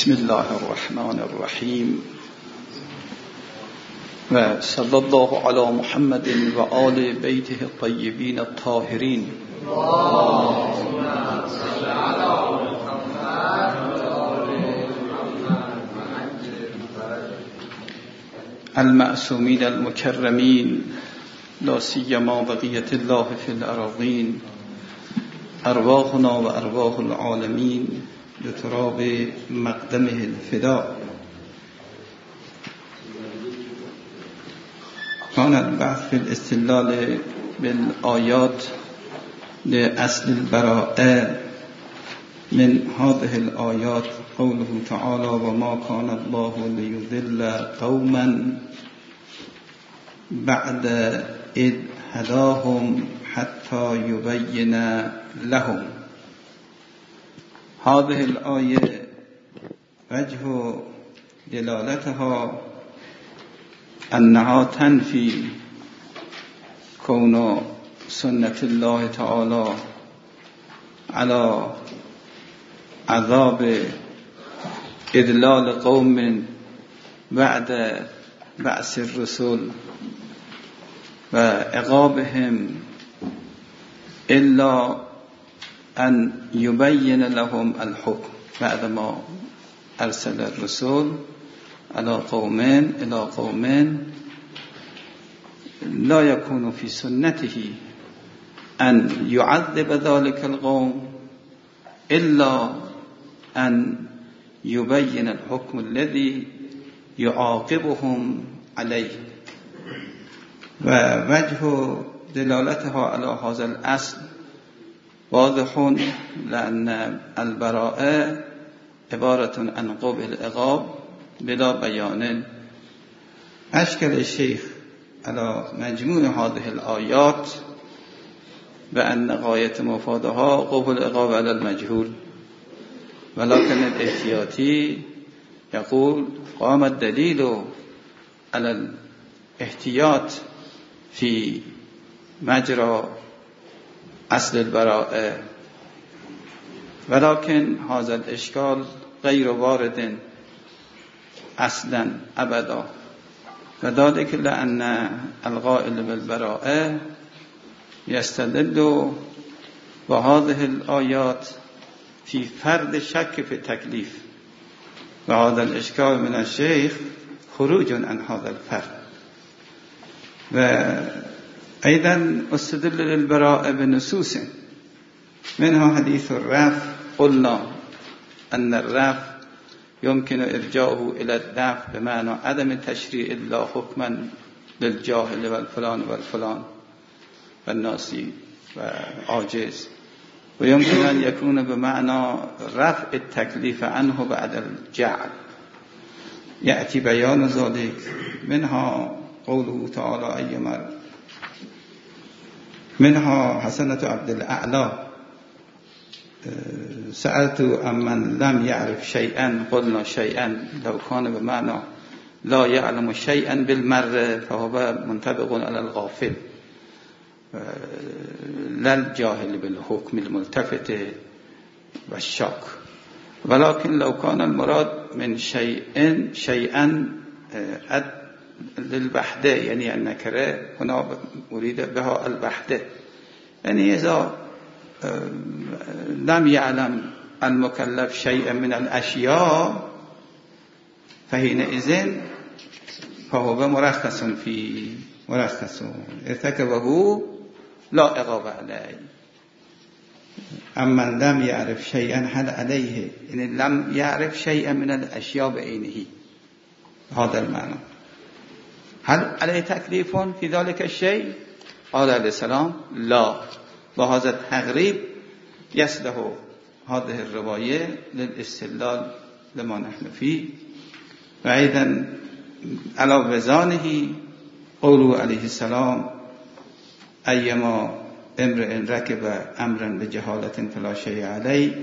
بسم الله الرحمن الرحیم و صلی الله علی محمد و آل بیته الطیبین الطاهرین. المعصومین المکرمین لا سیما بقیة الله فی الأراضین، ارواحنا و ارواح العالمین لتراب مقدمه الفداء. كان البحث في الاستدلال بالآيات لأصل البراءة. من هذه الآيات قوله تعالى: وما كان الله ليضل قوما بعد إذ هداهم حتى يبين لهم. هذه الآية وجه دلالتها أنها تنفي كون سنة الله تعالى على عذاب إذلال قوم بعد بعث الرسل وعقابهم إلا أن يبين لهم الحكم بعدما أرسل الرسول إلى قوم لا يكون في سنته أن يعذب ذلك القوم إلا أن يبين الحكم الذي يعاقبهم عليه. ووجه دلالتها على هذا الأصل واضح، لأن البراءة عبارة عن قبح العقاب بلا بيان. أشكل الشيخ على مجموع هذه الآيات بأن غاية مفادها قبح العقاب على المجهول، ولكن الاحتياطي يقول قام الدليل على الاحتياط في مجرى أصل البراءة، ولكن هذا الإشكال غير وارد أصلا أبدا، وذلك لأن القائل بالبراءة يستدل بهذه الآيات في فرض شك في التكليف، وهذا الإشكال من الشيخ خروج عن هذا الفرض. وأيضا استدل للبراءة بنصوص منها حديث الرفع. قلنا أن الرفع يمكن إرجاعه إلى الدفع بمعنى عدم تشريع الله حكما للجاهل والفلان والفلان والناسي وعاجز، ويمكن أن يكون بمعنى رفع التكليف عنه بعد الجعل. يأتي بيان ذلك منها قوله تعالى: أيما منها حسنة عبد الأعلى: سألت عمن لم يعرف شيئا قلنا شيئا لو كان بمعنى لا يعلم شيئا بالمرة فهو منطبق على الغافل لا الجاهل بالحكم الملتفت والشك. ولكن لو كان المراد من شيئا للبحث، يعني النكرة هنا أريد بها البحث، يعني إذا لم يعلم المكلف شيئا من الأشياء فحينئذ فهو مرخص ارتكبه لا عقاب عليه. أما لم يعرف شيئا هل عليه، يعني لم يعرف شيئا من الأشياء بعينه، هذا المعنى. هل عليه تكليف في ذلك الشيء؟ قال عليه السلام: لا. وهذا التغريب يصلح هذه الرواية للاستدلال لما نحن فيه. وأيضا على وزانه قوله عليه السلام: أيما امرئ ركب أمرا بجهالة فلا شيء عليه.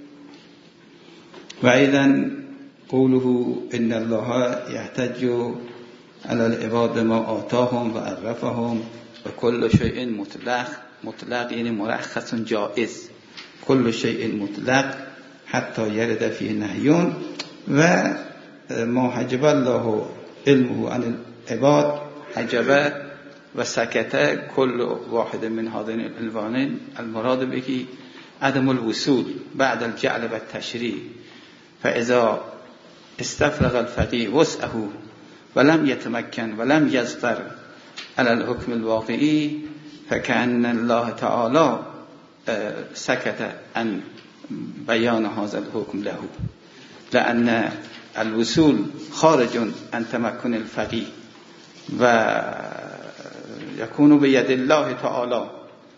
وأيضا قوله: إن الله يحتج على العباد ما آتاهم وعرفهم وكل شيء مطلق يعني مرخص جائز، كل شيء مطلق حتى يرد فيه نهي و ما حجب الله علمه عن العباد حجب و سکت کل واحد من هذين العنوانين المراد به عدم الوصول بعد الجعل و التشریع. فاذا استفرغ الفقيه وسعه ولم يتمكن ولم يظفر على الحكم الواقعي فكأن الله تعالى سكت عن بيان هذا الحكم له، لأن الوصول خارج عن تمكن الفقيه و يكون بيد الله تعالى،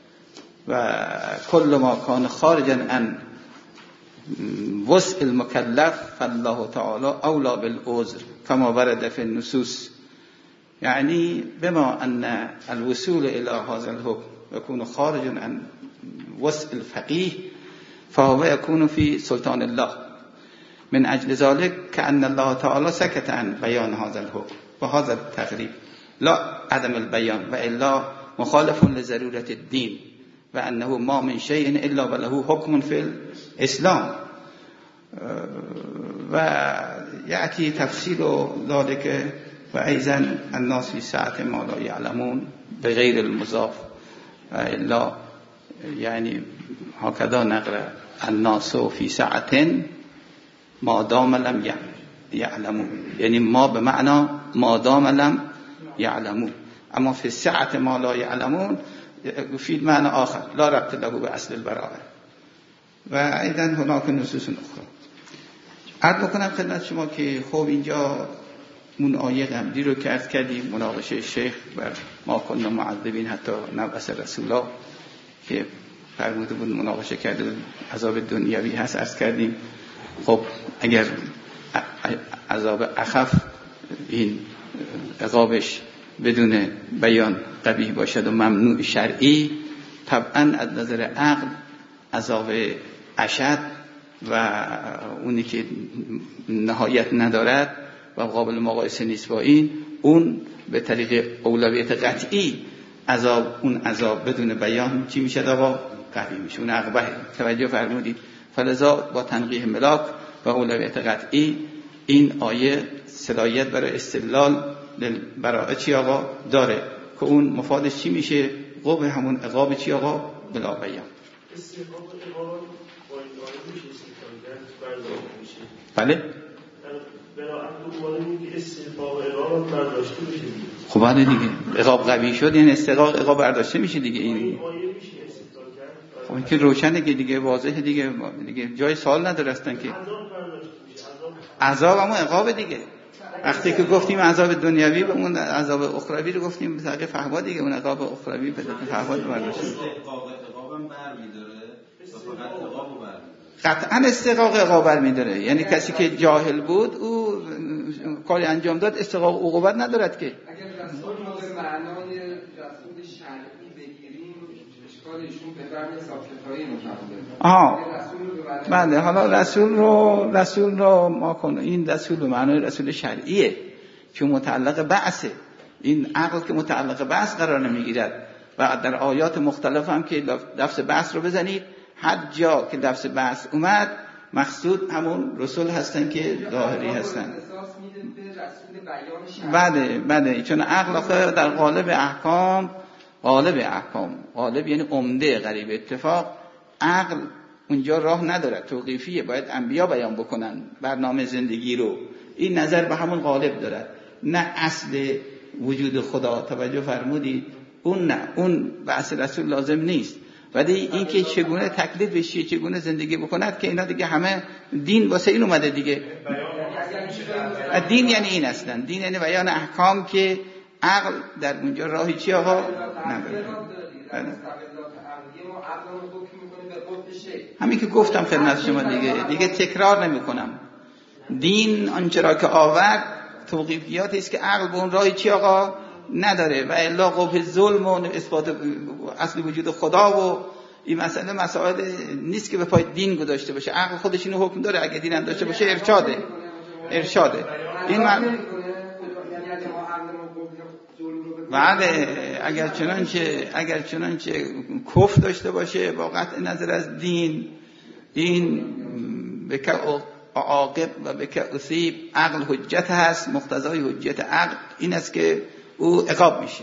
وكل ما كان خارجا عن وسع المكلف فالله تعالى أولى بالعذر كما ورد في النصوص. يعني بما أن الوصول إلى هذا الحكم يكون خارجا عن وسع الفقيه فهو يكون في سلطان الله. من أجل ذلك كأن الله تعالى سكت عن بيان هذا الحكم وهذا التقريب، لا عدم البيان، وإلا مخالف لضرورة الدين، وأنه ما من شيء إلا وله حكم في الإسلام. ويأتي تفصيل ذلك وأيضا الناس في ساعة ما لا يعلمون بغير المضاف، إلا يعني هكذا نقرأ الناس في ساعة ما دام لم يعلموا، يعني ما بمعنى ما دام لم يعلموا، أما في الساعة ما لا يعلمون في معنى آخر لا ربط له بأصل البراءة. وأيضا هناك نصوص أخرى. عرض بکنم خدمت شما که خب اینجا اون آیه قبلی رو که عرض کردیم، مناقشه شیخ بر ما کنا معذبین حتی نبعث رسولا که فرموده بود مناقشه کرده عذاب دنیوی هست، عرض کردیم خب اگر عذاب اخف این عقابش بدون بیان قبیح باشد و ممنوع شرعی، طبعا از نظر عقل عذاب اشد و اونی که نهایت ندارد و قابل مقایسه نیست با این، اون به طریق اولویت قطعی اون عذاب بدون بیان چی میشه؟ آقا قبیح میشه، اون عقبه. توجه فرمودید؟ فلذا با تنقیح ملاک و اولویت قطعی این آیه صلاحیت برای استدلال برای چی آقا داره که اون مفادش چی میشه؟ قبح همون عقاب چی آقا؟ بلا بیان. بله؟ خب بله دیگه، عقاب قوی شد یعنی استحقاق عقاب برداشته میشه دیگه. این خب این که روشنه که دیگه، واضحه دیگه جای سوال نداره اصلا که عذاب همون عقاب دیگه. وقتی که گفتیم عذاب دنیوی به اون عذاب اخروی رو گفتیم به طریق فهوا دیگه، اون عذاب اخروی به طریق فهوا برداشته. عقابم برمی‌داره فقط عقابو برمی‌داره. قطعا استحقاق عقاب برمی‌داره، یعنی کسی که جاهل بود او کاری انجام داد استحقاق عقوبت ندارد که. اگر رسول به معنای رسول شرعی بگیریم اشکالشون به فرم ساکتایی متعلقه. بله، حالا رسول رو ما کنیم این رسول به معنای رسول شرعیه که متعلق بعثه. این عقل که متعلق بعث قرار نمیگیرد و در آیات مختلف هم که لفظ بعث رو بزنید هر جا که لفظ بعث اومد مقصود همون رسول هستن که ظاهری هستن. بله چون عقل آخه در غالب احکام غالب یعنی عمده قریب اتفاق، عقل اونجا راه نداره، توقیفیه، باید انبیا بیان بکنن برنامه زندگی رو. این نظر به همون غالب داره، نه اصل وجود خدا. توجه فرمودید؟ اون نه، اون بعث رسول لازم نیست. ولی این که چگونه تکلیف بشه، چگونه زندگی بکند که اینا دیگه همه دین واسه این اومده دیگه. دین یعنی این اصلا، دین یعنی بیان احکام که عقل در اونجا راهی چی آقا نداره. همین که گفتم خدمت شما دیگه تکرار نمی کنم. دین آنچه را که آورد توقیفیاتی است که عقل به اون راهی چی آقا نداره، و الا قبح ظلم و اثبات اصل وجود خدا و این مسائل نیست که به پای دین گذاشته باشه. عقل خودش اینو حکم داره، اگه دین هم داشته باشه ارشاده. این بعد اگر چنانچه کفر داشته باشه با قطع نظر از دین به عاقب و بک اصیب، عقل حجت هست، مقتضای حجت عقل این است که او عقاب میشه.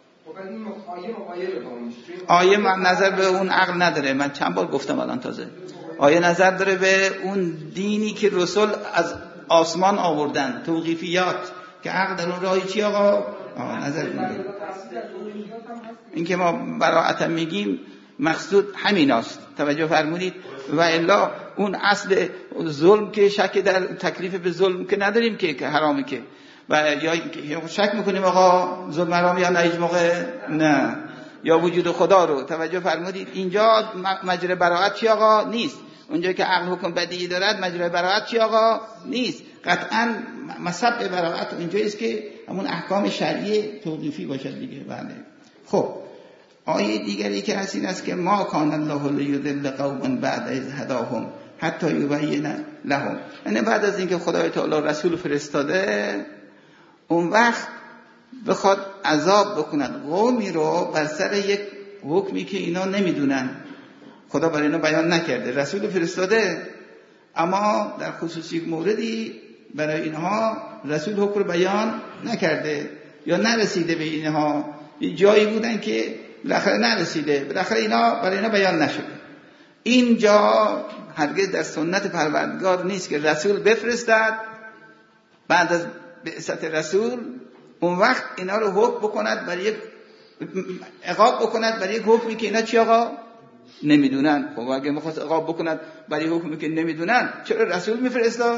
آیه من نظر به اون عقل نداره، من چند بار گفتم الان تازه. آیه نظر داره به اون دینی که رسول از آسمان آوردن، توقیفیات که عقل در اون راهی چی آقا؟ نظر میده. این که ما براءت میگیم مقصود همین است، توجه فرمودید. و الا اون اصل ظلم که شک در تکلیف به ظلم که نداریم که حرامه که، و یا شک میکنیم آقا ظلم حرام یا نه هیچ موقع نه، یا وجود خدا رو توجه فرمودید. اینجا مجرای براءت چی آقا؟ نیست. اونجا که عقل حکم بدیهی دارد مجرای براءت چی آقا؟ نیست. قطعا مصب براءت اونجایی است که همون احکام شرعی توقیفی باشد دیگه. بله. خب آیه دیگری که هست این است که ما کان الله لیضل قوما بعد از هداهم حتی یبین لهم، یعنی بعد از اینکه خدای تعالی رسول فرستاده اون وقت بخواد عذاب بکند قومی رو بر سر یک حکمی که اینا نمیدونن، خدا برای اینا بیان نکرده، رسول فرستاده اما در خصوصی موردی برای اینها رسول حکم رو بیان نکرده یا نرسیده به اینها، جایی بودن که بالاخره نرسیده، بالاخره اینا برای اینا بیان نشده. اینجا هرگز در سنت پروردگار نیست که رسول بفرستد بعد از بعثت رسول اون وقت اینا رو حکم بکند برای یک عقاب بکند برای یک حکمی که اینا چی آقا نمیدونن. خب اگه میخواست عقاب بکند برای حکمی که نمیدونن چرا رسول میفرستاد؟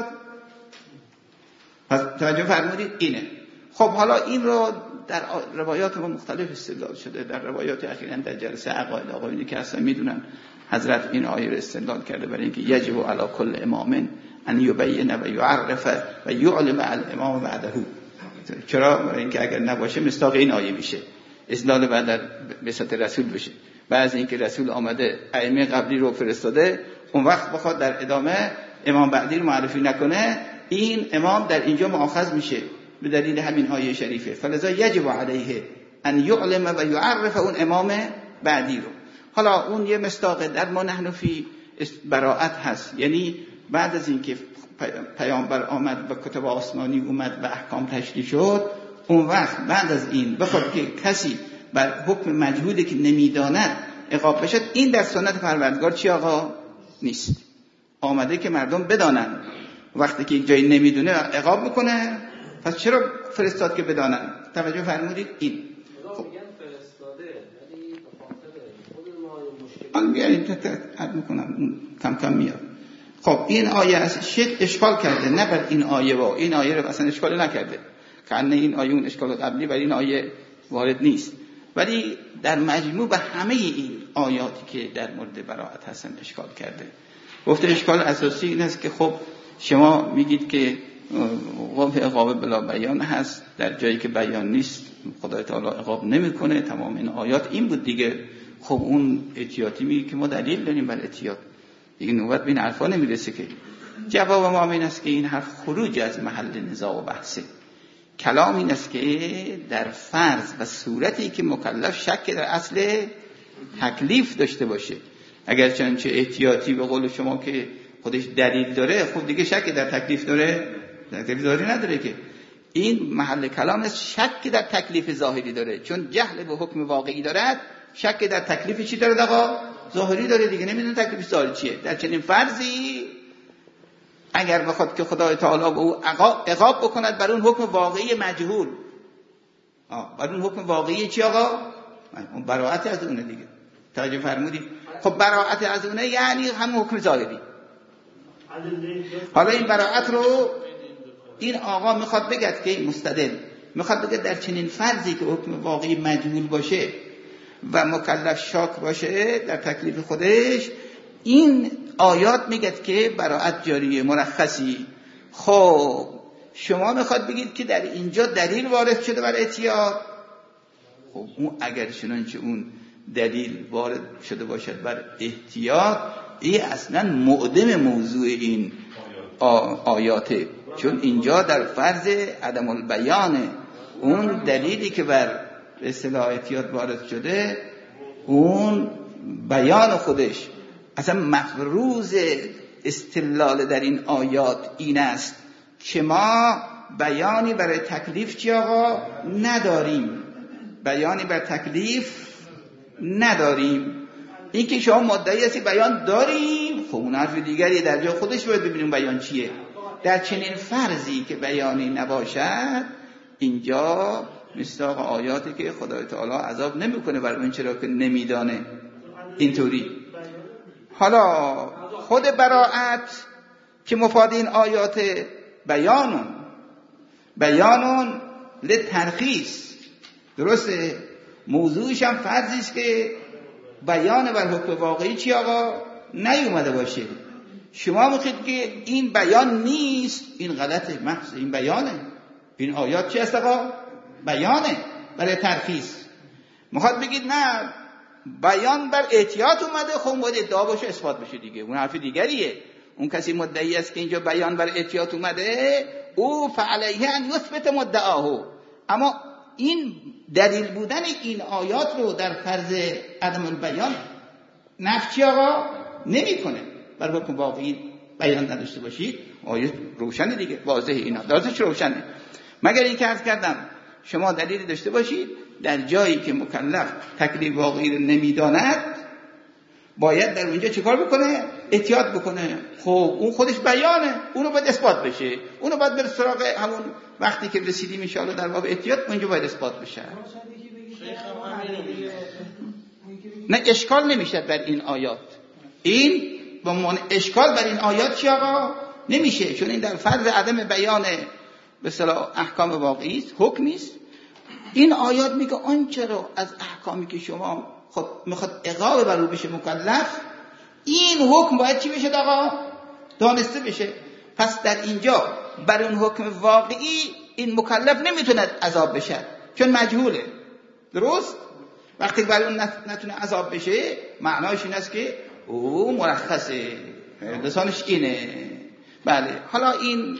پس توجه فرمودید اینه. خب حالا این رو در روایات ما مختلف استدلال شده. در روایات اخیراً در جلسه عقاید آقایونی که اصلا میدونن حضرت این آیه رو استدلال کرده برای اینکه یجب علی کل امام ان یبین و یعرف و یعلم الامام بعده. چرا؟ برای اینکه اگر نباشه مصداق این آیه میشه، استدلال بعد در بعثت رسول بشه. بعد از اینکه رسول آمده ائمه قبلی رو فرستاده اون وقت بخواد در ادامه امام بعدی رو معرفی نکنه، این امام در اینجا مؤاخذ میشه به دلیل همین آیه شریفه. فلذا یجب علیه ان یعلم و یعرف اون امام بعدی رو. حالا اون یه مصداق در ما نحن فی براءت هست، یعنی بعد از اینکه پیامبر آمد و کتب آسمانی اومد و احکام تشریح شد، اون وقت بعد از این بخواد که کسی بر حکم مجهولی که نمیداند عقاب بشد، این در سنت پروردگار چی آقا؟ نیست. آمده که مردم بدانن، وقتی که یک جایی نمیدونه عقاب میکنه، پس چرا فرستاد که بدانن؟ توجه فرمودید این خدا میگن فرستاده، یعنی به خاطر خود ما مشکل حال بیارید عد میکنم کم کم میاد. خب این آیه از شیخ اشکال کرده، نه بر این آیه و این آیه رو اصلا اشکال نکرده، کنه این آیه اون اشکال قبلی برای این آیه وارد نیست، ولی در مجموع به همه این آیاتی که در مورد براءت هستن اشکال کرده. گفته اشکال اساسی این است که خب شما میگید که عقاب بلا بیان هست، در جایی که بیان نیست خدای تعالی عقاب نمیکنه. تمام این آیات این بود دیگه. خب اون احتیاطی میگه که ما دلیل داریم بر احتیاط دیگه، نوبت به این حرفا نمیرسه که. جواب ما این است که این حرف خروج از محل نزاع و بحثه. کلام این است که در فرض و صورتی که مکلف شک در اصل تکلیف داشته باشه، اگر چنانچه احتیاطی به قول شما که خودش دلیل داره، خب دیگه شک در تکلیف داره؟ تکلیف ظاهری نداره که. این محل کلام است شک در تکلیف ظاهری داره، چون جهل به حکم واقعی دارد، شک در تکلیف چی داره آقا؟ ظاهری داره دیگه، نمیدونه تکلیف ظاهری چیه. در چنین فرضی اگر بخواد که خدای تعالی به او عقاب بکند بر اون حکم واقعی مجهول، بر اون حکم واقعی چی آقا؟ اون براءت از اونه دیگه. توجه فرمودید؟ خب براءت از اونه یعنی همون حکم ظاهری. حالا این براءت رو این آقا میخواد بگه که مستدل میخواد بگه در چنین فرضی که حکم واقعی مجهول باشه و مکلف شاک باشه در تکلیف خودش، این آیات میگه که براءت جاریه مرخصی. خب شما میخواد بگید که در اینجا دلیل وارد شده بر احتیاط. خب اون اگر چنانچه اون دلیل وارد شده باشد بر احتیاط، این اصلا معدم موضوع این آیاته، چون اینجا در فرض عدم البیانه. اون دلیلی که بر اصطلاح احتیاط وارد شده، اون بیان خودش اصلا مفروض استدلال در این آیات این است که ما بیانی برای تکلیف چی آقا نداریم، بیانی بر تکلیف نداریم. این که شما مدعی هستی بیان داریم، خب اون حرف دیگری در جای خودش باید ببینیم بیان چیه. در چنین فرضی که بیانی نباشد اینجا مصداق آیاتی که خدای تعالی عذاب نمیکنه برای اون چرا که نمیدانه. اینطوری حالا خود براءت که مفاد این آیات بیانون لترخیص، درسته، موضوعش هم فرضی است که بیان بر حکم واقعی چی آقا نیومده باشه. شما میخواید که این بیان نیست، این غلطه، محض این بیانه. این آیات چی است آقا؟ بیانه برای ترخیص. میخواد بگید نه بیان بر احتیاط اومده، خب باید ادعا باشه اثبات بشه دیگه، اون حرف دیگریه. اون کسی مدعی است که اینجا بیان بر احتیاط اومده او فعلیه ان یثبت مدعاهو، اما این دلیل بودن این آیات رو در فرض عدم البیان نفی آقا نمی کنه. بر حکم واقعی بیان نداشته باشید، آیه روشنه دیگه، واضحه، اینا دارتش روشنه. مگر این که عرض کردم شما دلیلی داشته باشید در جایی که مکلف تکلیف واقعی رو نمیداند باید در اونجا چیکار بکنه؟ احتیاط بکنه. خب اون خودش بیانه، اونو باید اثبات بشه، اونو باید بر سراغ همون وقتی که رسیدیم ان شاءالله در باب احتیاط اونجا باید اثبات بشه. نه اشکال نمیشه بر این آیات، این با عنوان اشکال بر این آیات چی آقا نمیشه، چون این در فرض عدم بیان به اصطلاح احکام واقعی است، حکمی است. این آیات میگه آنچه رو از احکامی که شما خود میخواد عقاب بر او بشه مکلف، این حکم باید چی بشه آقا؟ دانسته بشه. پس در اینجا بر اون حکم واقعی این مکلف نمیتونه عذاب بشه چون مجهوله، درست؟ وقتی بر اون نتونه عذاب بشه معناش این است که او مرخصه، لسانش اینه. بله، حالا این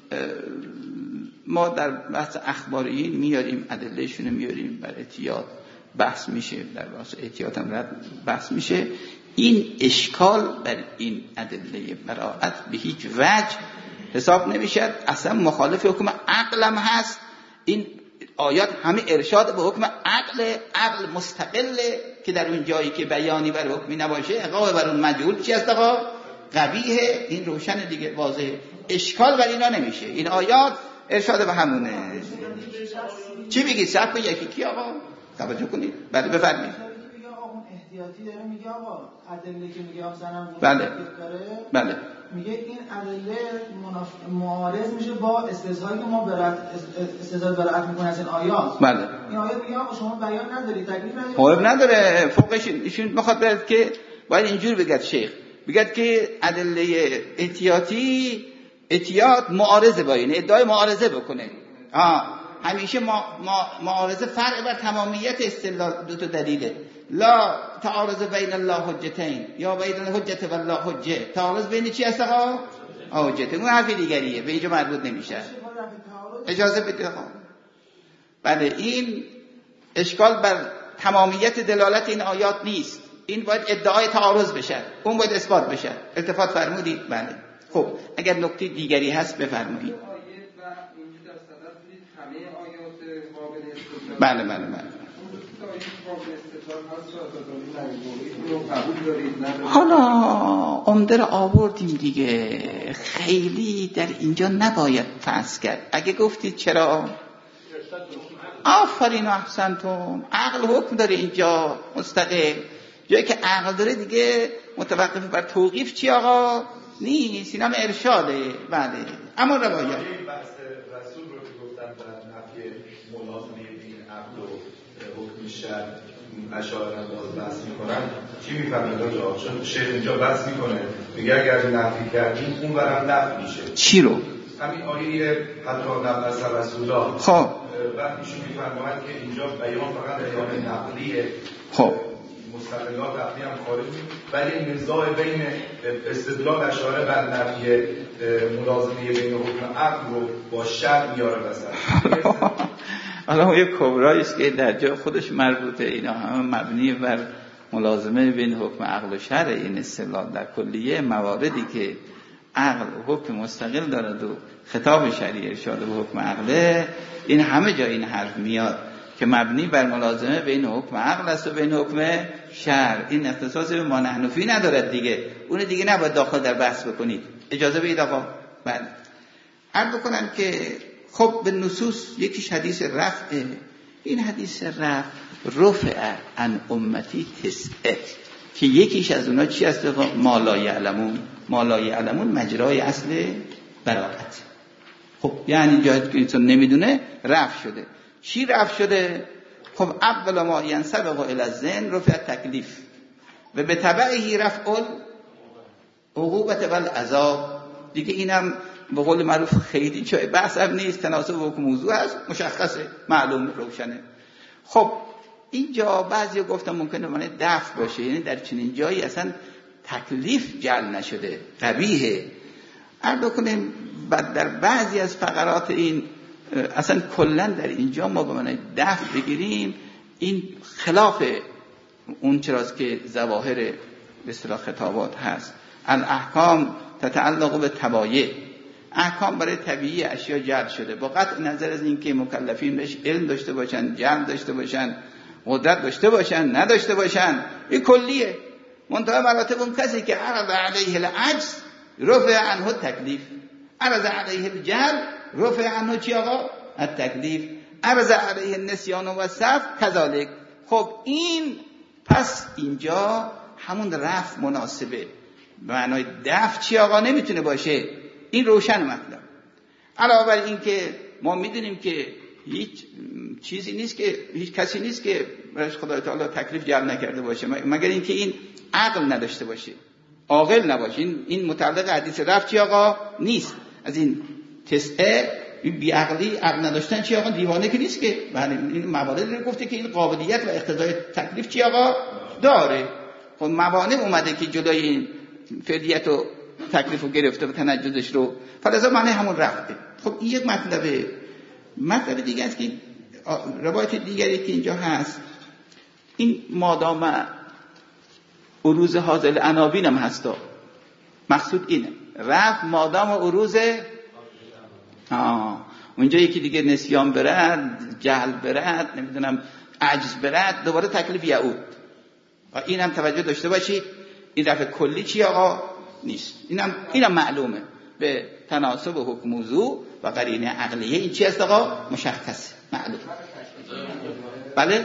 ما در بحث اخباریین میاریم، ادلهشون میاریم، بر احتیاط بحث میشه، در بحث احتیاط هم بحث میشه. این اشکال بر این ادله براءت به هیچ وجه حساب نمیشه، اصلا مخالف حکم عقلم هست. این آیات همه ارشاد به حکم عقل مستقله که در اون جایی که بیانی بر حکمی نباشه عقاب بر اون مجهول چی است آقا؟ قبیحه. این روشن دیگه، واضحه، اشکال بر اینا نمیشه. این آیات ارشاد به همونه. چی بگید؟ صرف یکی کی آقا؟ توجه کنید. بله بفرمایید. احتیاطی داره میگه آقا ادله که میگه مثلا بله میگه این ادله معارض میشه با استدلالی که ما استدلال براءت میکنه از این آیات. بله این آیات میگه آقا شما بیان نداری، تکلیف نداری، خب نداره. فوقش ایشون میخواد بگه که باید اینجور بگه شیخ، بگه که ادله احتیاط معارضه با این، ادعای معارضه بکنه. همیشه معارضه فرع بر تمامیت استدلال دو تا دلیله. لا تعارض بین الله حجتین یا بین الحجت و الله حجه. تعارض بین چی هست آقا؟ حجت. اون حرف دیگریه، به اینجا مربوط نمیشه. اجازه بدید آقا. بله، این اشکال بر تمامیت دلالت این آیات نیست. این باید ادعای تعارض بشه، اون باید اثبات بشه. التفات فرمودید؟ بله. خب اگر نکته دیگری هست بفرمایید. بله. حالا عمده رو آوردیم دیگه، خیلی در اینجا نباید فحص کرد. اگه گفتید چرا، آفرین و احسنتم، عقل حکم داره اینجا مستقل. جایی که عقل داره دیگه متوقف بر توقیف چی آقا نیست، این هم ارشاده. بله، اما روایت رسول رو که گفتن در نفی ملازمه این عقل و حکم شرع اشاره انداز بحث میکنن، چی میفهمید آجا؟ چون شیخ اینجا بحث میکنه، میگه اگر نفی کردیم اون برم نفی میشه. چی رو؟ همین آیه حتی نفس رسولا. خب بعد ایشون میفرماید که اینجا بیان فقط بیان نقلیه. خب مستقلات نقلی هم خارج می، ولی نزاع بین استدلال اشاره بر نفی ملازمه بین حکم عقل رو با شرع میاره وسط. حالا یه کبرایی است که در جای خودش مربوطه، اینا همه مبنی بر ملازمه بین حکم عقل و شرع این اصطلاح در کلیه مواردی که عقل حکم مستقل دارد و خطاب شرعی ارشاد به حکم عقله، این همه جا این حرف میاد که مبنی بر ملازمه بین حکم عقل است و بین حکم شرع. این اختصاص به ما نحن فی ندارد دیگه، اون دیگه نباید داخل در بحث بکنید. اجازه بدید آقا. بله عرض بکنم که خب به نصوص یکیش حدیث رفع. این حدیث رفع عن امتی تسعه که یکیش از اونا چی است؟ ما لا یعلمون. ما لا یعلمون مجرای اصل براءت. خب یعنی جایی که انسان نمیدونه رفع شده. چی رفع شده؟ خب اول ما ینسبق الی الذهن رفع تکلیف و به تبعه رفع عقوبت و العذاب. دیگه اینم به قول معروف خیلی چه بحث نیست، تناسب حکم موضوع است، مشخصه، معلوم، روشنه. خب اینجا بعضی گفتم ممکنه معنی دفع باشه، یعنی در چنین جایی اصلا تکلیف جعل نشده، قبیحه. عرض کنیم بعد در بعضی از فقرات این اصلا کلا در اینجا ما به معنی دفع بگیریم، این خلاف اون چراست که ظواهر به اصطلاح خطابات هست. الاحکام تتعلق به تبایع، احکام برای طبیعی اشیا جعل شده با قطع نظر از اینکه مکلفین بهش علم داشته باشن، جعل داشته باشن، قدرت داشته باشن، نداشته باشن، این کلیه. منتها مراتب اون کسی که عرض علیه العجز رفع عنه تکلیف، عرض علیه الجهل رفع عنه چی آقا؟ التکلیف، عرض علیه النسیان و سهو کذالک. خب این پس اینجا همون رفع مناسبه، به معنای دفع چی آقا نمیتونه باشه. این روشن مطلب. علاوه بر این که ما میدونیم که هیچ چیزی نیست که هیچ کسی نیست که برایش خدای تعالی تکلیف جعل نکرده باشه مگر اینکه این عقل نداشته باشه، عاقل نباشه. این متعلق حدیث رفع چی آقا نیست. از این تسعه بی عقلی، عقل نداشتن چی آقا دیوانه که نیست که. بله این مواردی رو گفته که این قابلیت و اقتضای تکلیف چی آقا داره. خب موانع اومده که جلوی این فعلیت و تکلیف رو گرفته و تنجزش رو، فلذا معنی همون رفته. خب این یک مطلبه. مطلب دیگه است که روایت دیگری که اینجا هست، این مادام عروض حاصل عناوین هم هستا، مقصود اینه رفت مادام عروض اونجا یکی دیگه نسیان برد، جهل برد، نمیدونم عجز برد، دوباره تکلیف یعود. و این هم توجه داشته باشید، این رفع کلی چی آقا نیست. اینم معلومه به تناسب حکم موضوع و قرینه عقلیه. این چی است آقا؟ مشخصه، معلوم. بله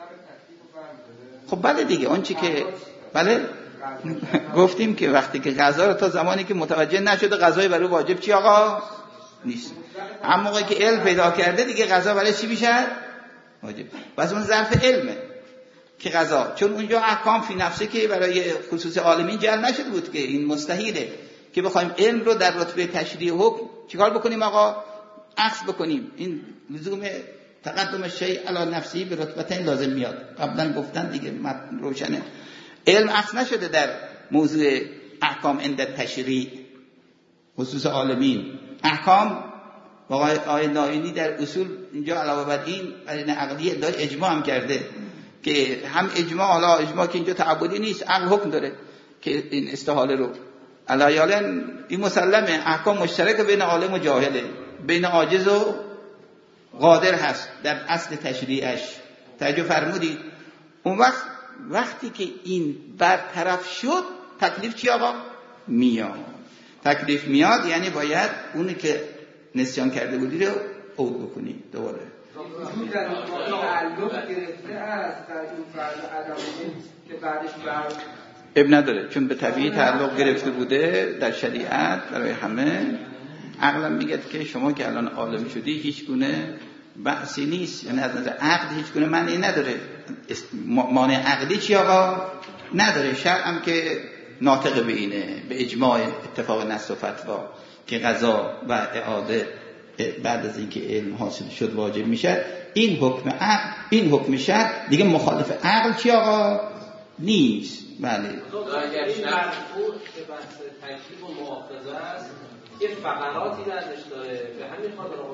خب بله دیگه اون چی که بله گفتیم که وقتی که قضا رو تا زمانی که متوجه نشده قضای برای واجب چی آقا نیست. اما موقعی که علم پیدا کرده دیگه قضا برای چی میشه؟ واجب. بس اون ظرف علمه که قضا، چون اونجا احکام فی نفسه که برای خصوص عالمین جعل نشده بود که این مستحیله که بخوایم علم رو در رتبه تشریع حکم چیکار بکنیم آقا؟ عکس بکنیم. این لزوم تقدم شیء علی نفسی به رتبتین لازم میاد. قبلا گفتن دیگه روشنه. علم عکس نشده در موضوع احکام عند تشریع خصوص عالمین. احکام آقای ناینی در اصول اینجا علاوه بر این قرینه عقلی ادعای اجماع هم کرده که هم اجماع، حالا اجماع که اینجا تعبدی نیست، عقل حکم داره که این استحاله رو علایالن این مسلمه. احکام مشترک بین عالم و جاهله، بین عاجز و قادر هست در اصل تشریعش. توجه فرمودید؟ اون وقتی که این برطرف شد تکلیف چی آقا؟ میاد. تکلیف میاد یعنی باید اونی که نسیان کرده بودی رو عود بکنی دوباره. این در تعلق گرفته است در این فرض عدمی که بعدش اب نداره، چون به طبیعی تعلق گرفته بوده در شریعت برای همه. عقلم میگه که شما که الان عالم شدی هیچ گونه بحثی نیست، یعنی از نظر عقل هیچ گونه معنی نداره. مانع عقلی چی آقا؟ نداره. شرع هم که ناطق به اینه، به اجماع اتفاق نص و فتوا که قضا و اعاده بعد از اینکه علم حاصل شد واجب میشه. این حکم عقل، این حکم شرع دیگه مخالف عقل چی آقا؟ نیست. بله. این مرفوع که بحث تکلیف و محافظه است، یه فقراتی درش داره، به همین خاطر آقای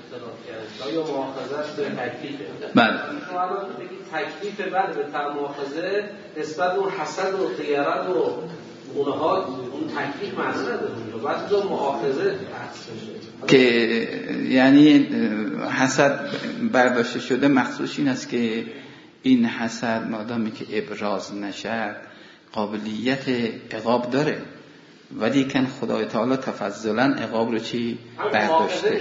اختلاف کرده یا مؤاخذه است به تکلیفه. بله تو الان بگید تکلیف بعد به تر مؤاخذه نسبت اون حسد و غیرت و اونها اون تکلیف معنی نداره اونجا بعد تو مؤاخذه بحث بشه که یعنی حسد برداشته شده مخصوص این است که این حسد مادامی که ابراز نشد قابلیت عقاب داره ولی کن خدای تعالی تفضلا عقاب رو چی برداشته.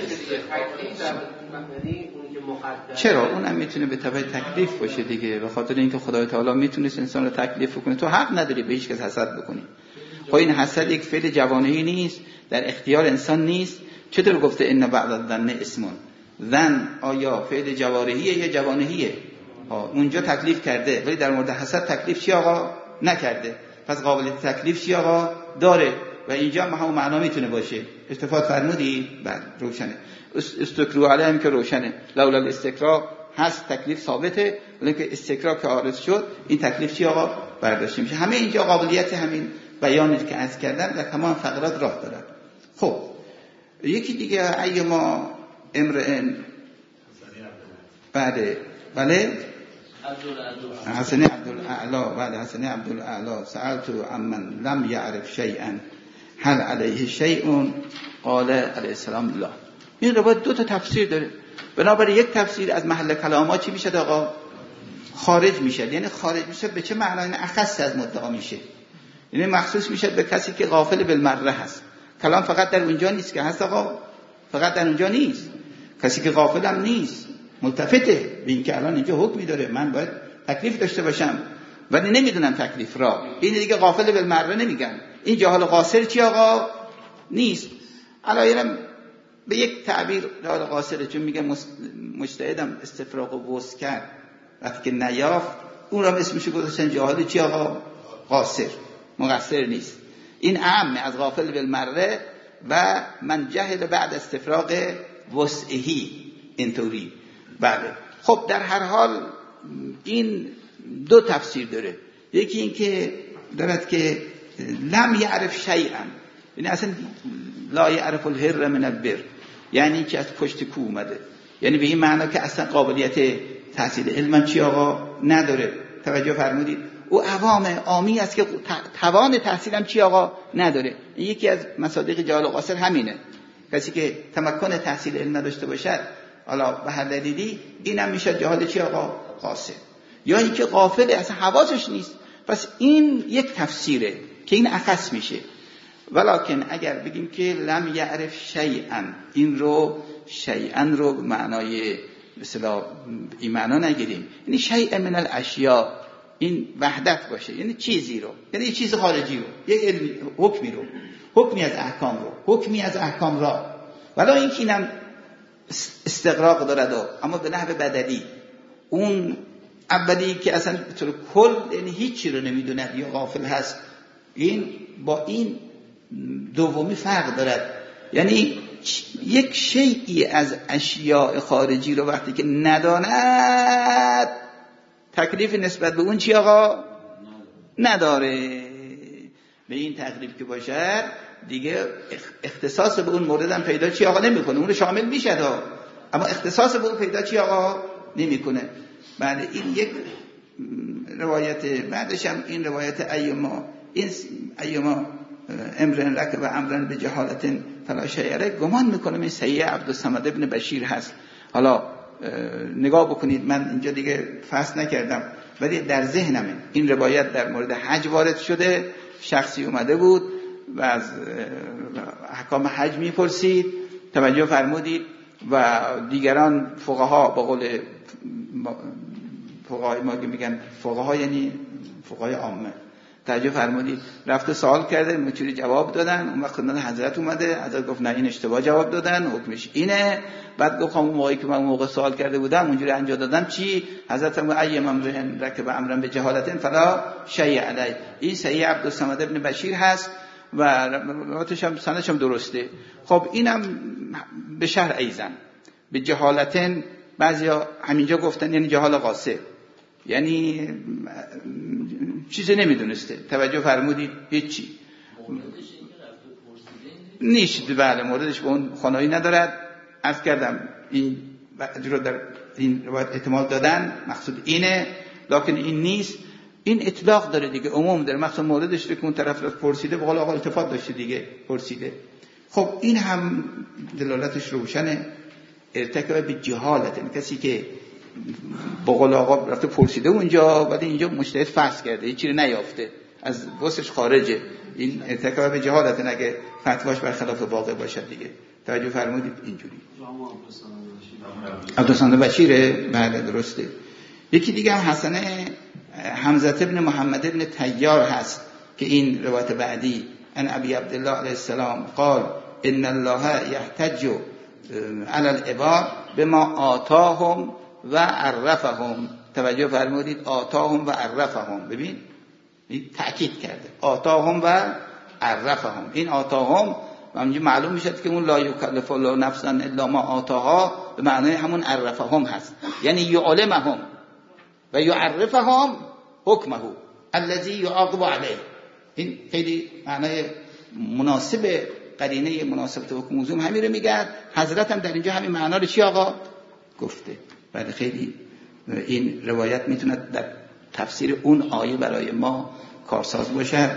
چرا اون هم میتونه به تبع تکلیف باشه دیگه، به خاطر اینکه خدای تعالی میتونست انسان رو تکلیف کنه. تو حق نداری به هیچ کس حسد بکنی. خب این حسد یک فعل جوانهی نیست، در اختیار انسان نیست. چطور گفته ان بعد الظن اسمون؟ ظن آیا فعل جوارحیه یا جوانهیه؟ اونجا تکلیف کرده ولی در مورد حسد تکلیف چی آقا نکرده. پس قابلیت تکلیف چی آقا داره و اینجا هم معنا میتونه باشه. استفاده فرمودی؟ بله روشنه. استکرو علیه هم که روشنه. لولا الاستکرا هست تکلیف ثابته ولی که استکرا که عارض شد این تکلیف چی آقا برداشته میشه. همه اینجا قابلیت همین بیانی که عرض کردم در تمام فقرات راه داره. خب یکی دیگه ایما امرئن بله حسن عبدالاعلا بله حسن عبدالاعلا سألت عمن لم يعرف شيئا هل عليه شيء قال علیه السلام لا. این روایت دو تا تفسیر داره. بنابراین یک تفسیر از محل کلامات چی میشه آقا؟ خارج میشه. یعنی خارج میشه به چه معنی؟ این اخص از مدعا میشه، یعنی مخصوص میشه به کسی که غافل بالمره هست. کلام فقط در اونجا نیست که هست آقا، فقط در اونجا نیست. کسی که غافل هم نیست ملتفته به این که الان اینجا حکمی داره من باید تکلیف داشته باشم ولی نمیدونم تکلیف را. این دیگه غافل بالمره نمیگن. این جاهل قاصر چی آقا؟ نیست. علایرم به یک تعبیر جاهل قاصره، چون میگه مجتهدم استفراغ و وسع کرد وقتی که نیافت اون را اسمش گذاشتن جاهل چی آقا؟ قاصر، مقصر نیست. این عام از غافل بالمره و من جهل بعد استفراغ وسعهی اینطوری. بله خب در هر حال این دو تفسیر داره. یکی این که دارد که لم یعرف شیئا، یعنی اصلا لا یعرف الهر من البر، یعنی که از پشت کو اومده، یعنی به این معنا که اصلا قابلیت تحصیل علم چی آقا نداره. توجه فرمودید؟ او عامی است که توان تحصیل هم چی آقا نداره. یکی از مصادیق جاهل قاصر همینه، کسی که تمکن تحصیل علم نداشته باشد حالا به هر دلیلی اینم میشه جاهل چی آقا؟ قاصر. یا اینکه غافل اصلا حواسش نیست. پس این یک تفسیره که این اخص میشه. ولکن اگر بگیم که لم یعرف شیئا، این رو شیئا رو به معنای مثلا این معنا نگیریم، یعنی شیء من الاشیاء، این وحدت باشه، یعنی چیزی رو، یعنی یه چیز خارجی رو، یک علمی حکمی رو، حکمی از احکام رو، حکمی از احکام را. ولی اینکه اینم استغراق دارد اما به نحو بدلی. اون اولی که اصلا به طور کل یعنی هیچی رو نمیدونه یا غافل هست، این با این دومی فرق دارد. یعنی یک شیئی از اشیاء خارجی رو وقتی که نداند تکلیف نسبت به اون چی آقا؟ نداره. به این تکلیف که باشد دیگه اختصاص به اون مورد هم پیدا چی آقا نمیکنه. اون رو شامل میشه اما اختصاص به اون پیدا چی آقا نمیکنه. بعد این یک روایت، بعدش هم این روایت ایما امرن رکب و امرن به جهالت فلا شیء، گمان میکنم این صحیح عبدالصمد ابن بشیر هست. حالا نگاه بکنید، من اینجا دیگه فصل نکردم ولی در ذهنمه این روایت در مورد حج وارد شده. شخصی اومده بود و از احکام حج میپرسید، توجه فرمودید، و دیگران فقها، با قول فقهای ما که میگن فقها یعنی فقهای عامه، توجه فرمودید، رفته سوال کرده، مچوری جواب دادن. اون وقت خدمت حضرت اومده، حضرت گفت نه این اشتباه جواب دادن، حکمش اینه. بعد گفتم اون موقعی که من اون موقع سوال کرده بودم اونجوری انجام دادم چی؟ حضرت هم ایم امرن رکب امرن به جهالت فلا شیء علی. این صحیح عبدالصمد ابن بشیر هست و روایتش هم سندش هم درسته. خب اینم به شرح ایزن به جهالتن، بعضیا همینجا گفتن یعنی جهال قاصر، یعنی چیزی نمیدونسته. توجه فرمودید؟ هیچی نیست. بله موردش به اون خانایی ندارد. عرض کردم این رو در این روایت احتمال دادن، مقصود اینه، لکن این نیست. این اطلاق داره دیگه، عموم داره. مقصود موردش که اون طرف رو پرسیده، بقول آقا التفات داشته دیگه، پرسیده. خب این هم دلالتش روشنه، ارتکاب به جهالت. کسی که بقول آقا رفته پرسیده اونجا، بعد اینجا مجتهد فرض کرده، هیچ چیزی نیافته، از وسش خارجه، این ارتکاب به جهالت، نگه فتواش برخلاف واقع باشد دیگه. توجه فرمودید اینجوری. عبدالحسن بشیره، بله درسته. یکی دیگه هم حسن حمزه ابن محمد ابن طیار هست که این روایت بعدی ان ابی عبدالله علیه السلام قال ان الله یحتج علی العباد بما آتاهم و عرفهم. توجه فرمودید، آتاهم و عرفهم. ببین این تأکید کرده، آتاهم و عرفهم. این آتاهم همینجوری معلوم میشه که اون لا یکلف الله نفسا الا ما آتاها به معنای همون عرفهم هست، یعنی یعلمهم و یعرفهم حکمه الذی یعاقب علیه. این خیلی معنای مناسب، قرینه مناسبت حکم موضوع همین رو میگه. حضرت هم در اینجا همین معنا رو چی آقا گفته. بعد خیلی این روایت میتونه در تفسیر اون آیه برای ما کارساز باشه.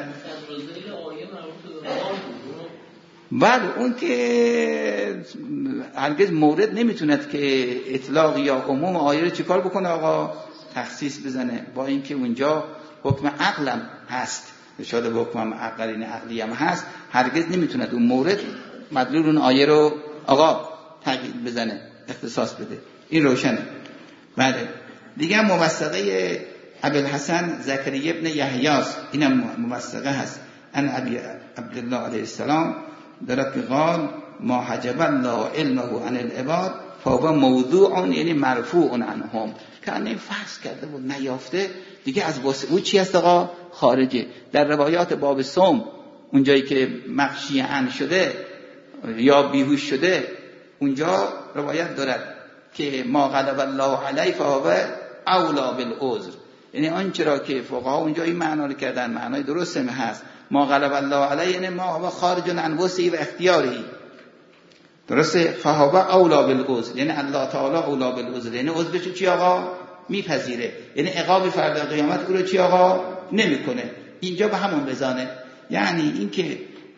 بله اون که هرگز مورد نمیتوند که اطلاق یا عموم آیه رو چیکار بکنه آقا، تخصیص بزنه، با اینکه اونجا حکم عقلم هست، اشاره به حکم عقلین عقلی هم هست، هرگز نمیتوند اون مورد مدلول اون آیه رو آقا تغییر بزنه، اختصاص بده. این روشنه. بله دیگه موثقه ابوالحسن زکریا ابن یحیاست، اینم موثقه هست. ان ابی عبدالله علیه السلام دارد که قال ما حجب الله علمه عن العباد فهو موضوع، یعنی مرفوع عنهم. که این فرض کرده بود نیافته دیگه، از او چی هست آقا؟ خارجه. در روایات باب صوم اونجایی که مغشی عن شده یا بیهوش شده، اونجا روایت دارد که ما غلب الله علیه فهو اولا بالعذر، یعنی آنچه را که فقها اونجا این معنا رو کردن، معنای درسته هست. ما غلب الله علیه یعنی ما هو خارج عن وسعی و اختیاری، درسته؟ فهو اولا بالعذر یعنی الله تعالی اولا بالعذر، یعنی عذرش چی آقا میپذیره، یعنی عقاب فردا قیامت او رو چی آقا نمیکنه. اینجا به همون بزانه، یعنی اینکه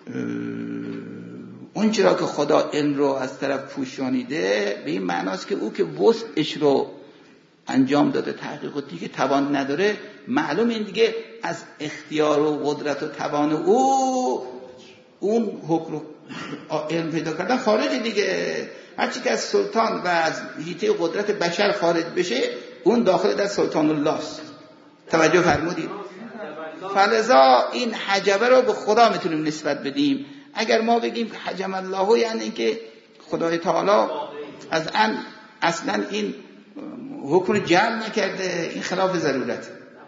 اون چرا که خدا علم رو از طرف پوشانیده به این معناست که او که وسعش رو انجام داده، تحقیق و دیگه توان نداره، معلوم این دیگه از اختیار و قدرت و توان او اون حکم رو علم پیدا کردن خارج دیگه. هرچی که از سلطان و از حیطه قدرت بشر خارج بشه اون داخل در سلطان الله است. توجه فرمودید؟ فلذا این حجبه رو به خدا میتونیم نسبت بدیم. اگر ما بگیم حجم الله یعنی اینکه خدای تعالی اصلا این حکم رو جعل نکرده، این خلاف ضرورت.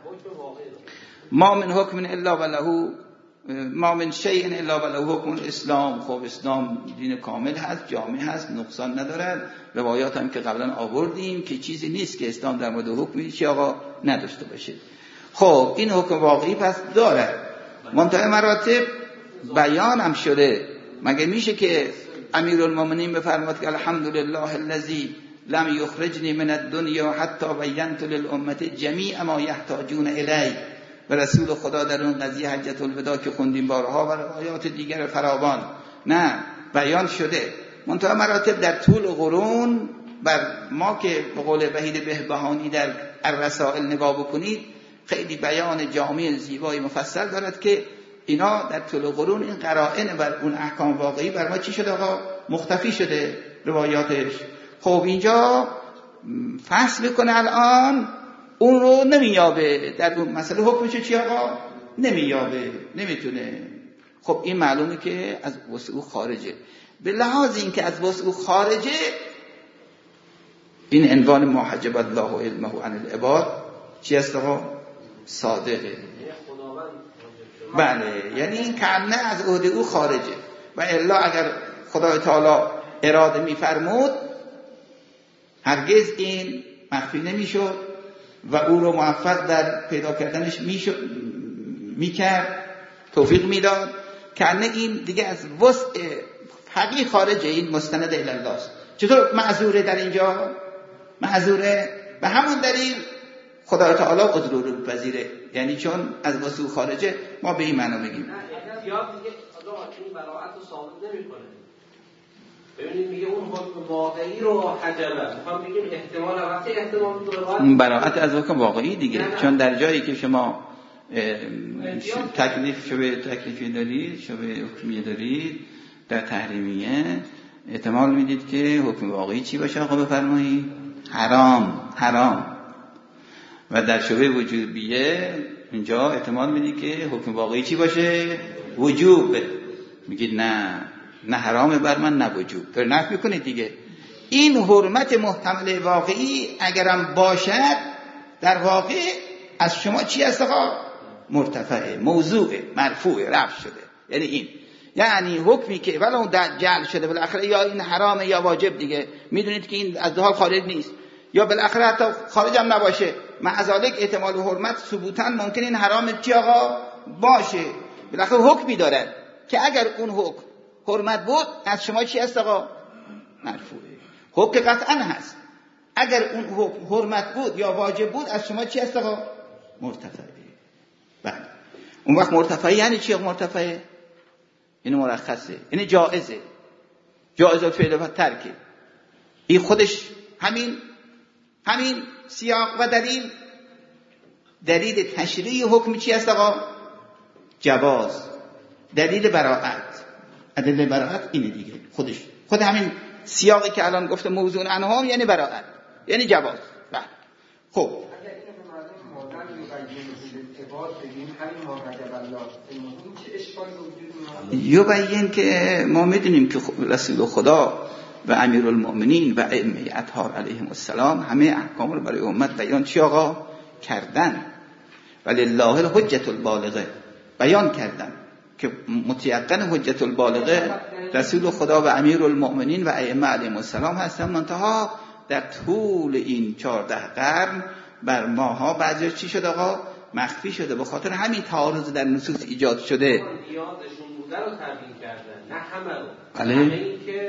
ما من حکم الا وله ما من شیء الا وله حکم الاسلام. خب اسلام دین کامل هست، جامع هست، نقصان ندارد. روایات هم که قبلا آوردیم که چیزی نیست که اسلام در مورد حکمی چی آقا نداشته باشه. خب این حکم واقعی پس داره، منتهی مراتب بیان هم شده. مگه میشه که امیرالمومنین بفرماد که الحمدلله الذی لم یخرجنی من الدنیا حتی بینت للامه جمیع ما یحتاجون الی. و رسول خدا در اون قضیه حجت الوداع که خوندیم بارها و روایات دیگر فراوان نه بیان شده. منتهی مراتب در طول قرون بر ما که به قول وحید بهبهانی در الرسائل نگاه بکنید خیلی بیان جامع زیبای مفصل دارد که اینا در طول قرون این قرائن بر اون احکام واقعی بر ما چی شده آقا؟ مختفی شده روایاتش. خب اینجا فصل بکنه الان اون رو نمیابه، در اون مسئله حکمش چی آقا؟ نمیابه، نمیتونه. خب این معلومه که از وسع او خارجه. به لحاظ این که از وسع او خارجه این عنوان ما حجب الله علمه عن العباد چی است آقا؟ صادقه. بله یعنی این کامنه از عهده او خارجه. و الا اگر خدای تعالی اراده میفرمود هرگز این مخفی نمیشد و او رو موفق در پیدا کردنش میکرد، توفیق میداد. کنه این دیگه از وسع فقیه خارجه، این مستند الی الله است. چطور معذوره در اینجا؟ معذوره به همون دلیل خدا تعالی عذر رو بپذیره، یعنی چون از وسوع خارجه. ما به این معنا میگیم نه یا دیگه خدا این براءت رو ثابت نمیکنه. ببینید میگه اون حکم واقعی رو حجبه، میخوام بگیم احتمال وقتی احتمال اون براءت از حکم واقعی دیگه نه. چون در جایی که شما تکلیفی دارید، شبه حکمی دارید در تحریمیه، احتمال میدید که حکم واقعی چی باشه؟ آقا بفرمایید حرام. و در شبه وجوبیه اینجا احتمال میدید که حکم واقعی چی باشه؟ وجوب. میگید نه حرامه بر من، نه وجوب. تو نفی میکنید دیگه. این حرمت محتمل واقعی اگرم باشد در واقع از شما چی است آقا؟ مرتفعه، موضوعه، مرفوعه، رفع شده. یعنی این، یعنی حکمی که ولو جعل شده بالاخره یا این حرامه یا واجب دیگه، میدونید که این از حال خارج نیست، یا بالاخره حتی خارج هم نباشه، معذالک احتمال حرمت ثبوتاً ممکن این حرام چی آقا باشه. بالاخره حکمی دارد که اگر اون حکم حرمت بود از شما چی است آقا؟ مرفوعه. حکم قطعاً هست. اگر اون حکم حرمت بود یا واجب بود از شما چی است آقا؟ مرتفعه. بله. اون وقت مرتفعه یعنی چی؟ مرتفعه این مرخصه، این جائزه، جائز الفعل و ترکه. این خودش همین سیاق و دلیل تشریع حکم چی است آقا؟ جواز. دلیل براءت، ادله براءت اینه دیگه. خود همین سیاقی که الان گفته موضوع عنهم یعنی براءت، یعنی جواز. بله. خب یبین که ما میدونیم که رسول خدا و امیرالمؤمنین و ائمه اطهار علیهم السلام همه احکام رو برای امت بیان چی آقا کردن، ولله الحجة البالغه بیان کردن که متیقن حجت البالغه رسول خدا و امیرالمؤمنین و ائمه علیهم السلام هستن. منتها در طول این 14 قرن بر ماها بعضی چی شده آقا؟ مخفی شده. به خاطر همین تعارض در نصوص ایجاد شده. نیازشون بوده رو تبیین کردن، نه همه رو. بله. همه این که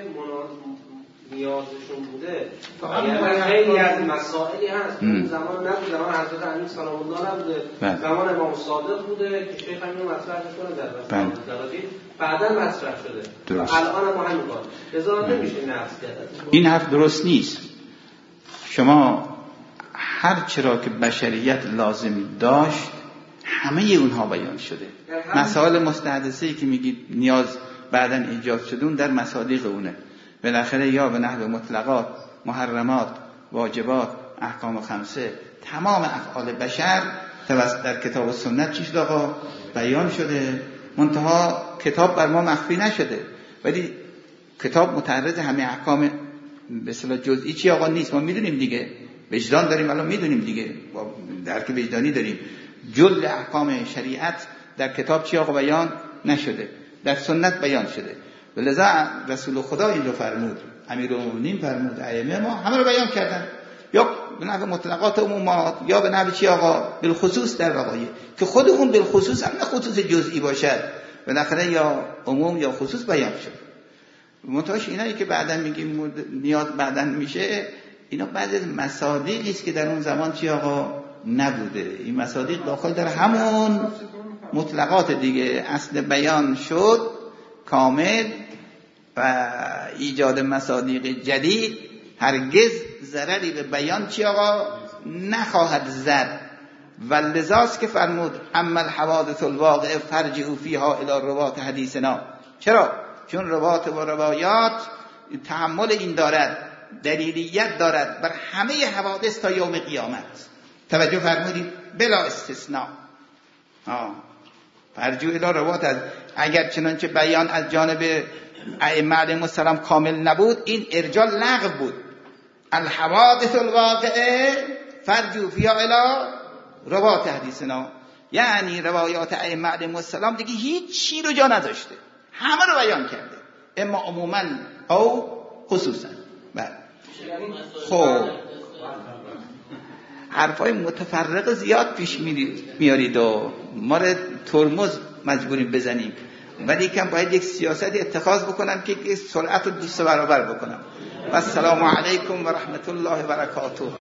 نیازشون بوده. خیلی از مسائلی هست اون زمان نبود، زمان حضرت امین سلام الله نبوده، زمان امام صادق بوده که شیخ همین مطرح میکنه در رسالت بعدا مطرح شده. الان هم همین کار. لذا نمیشه نقص کرد. این حرف درست نیست. شما هر چرا که بشریت لازم داشت همه اونها بیان شده. مسائل مستحدثه‌ای که میگید نیاز بعداً ایجاد شده اون در مصادیق اونه. بالاخره یا به نحو مطلقات، محرمات، واجبات، احکام خمسه، تمام افعال بشر در کتاب و سنت چی شده آقا؟ بیان شده. منتها کتاب بر ما مخفی نشده، ولی کتاب متعرض همه احکام به اصطلاح جزئی چی آقا نیست. ما میدونیم دیگه، وجدان داریم، الان میدونیم دیگه، درک وجدانی داریم. جل احکام شریعت در کتاب چی آقا بیان نشده، در سنت بیان شده. ولذا رسول خدا این رو فرمود، امیرالمومنین فرمود، ائمه ما همه رو بیان کردن، یا به نحو مطلقات عمومات یا به نحو چی آقا بالخصوص در وقایع که خود اون بالخصوص هم نه خصوص جزئی باشد، بالاخره یا عموم یا خصوص بیان شد. منتهاش اینایی که بعداً میگیم نیاز بعداً میشه، اینا بعضی از مصادیقی است که در اون زمان چی آقا نبوده. این مصادیق داخل در همون مطلقات دیگه. اصل بیان شد کامل و ایجاد مصادیق جدید هرگز ضرری به بیان چی آقا نخواهد زد. و لذاست که فرمود اما الحوادث الواقعه فرجعوا فیها الی روات حدیثنا. چرا؟ چون روات و روایات تحمل این دارد، دلیلیت دارد بر همه حوادث تا یوم قیامت. توجه فرمودید؟ بلا استثناء. فرجعوا الی روات. اگر چنانچه بیان از جانب ائمه علیهم السلام کامل نبود، این ارجاع لغو بود. الحوادث الواقعه فرجعوا فیها الی روات حدیثنا، یعنی روایات ائمه علیهم السلام دیگه هیچ چی رو جا نداشته، همه رو بیان کرده، اما عموما او خصوصا. بله. خب حرفای متفرق زیاد پیش میارید و ما رو ترمز مجبوریم بزنیم، ولی کم باید یک سیاست اتخاذ بکنم که سرعت رو 2 برابر بکنم. و السلام علیکم و رحمت الله و برکاته.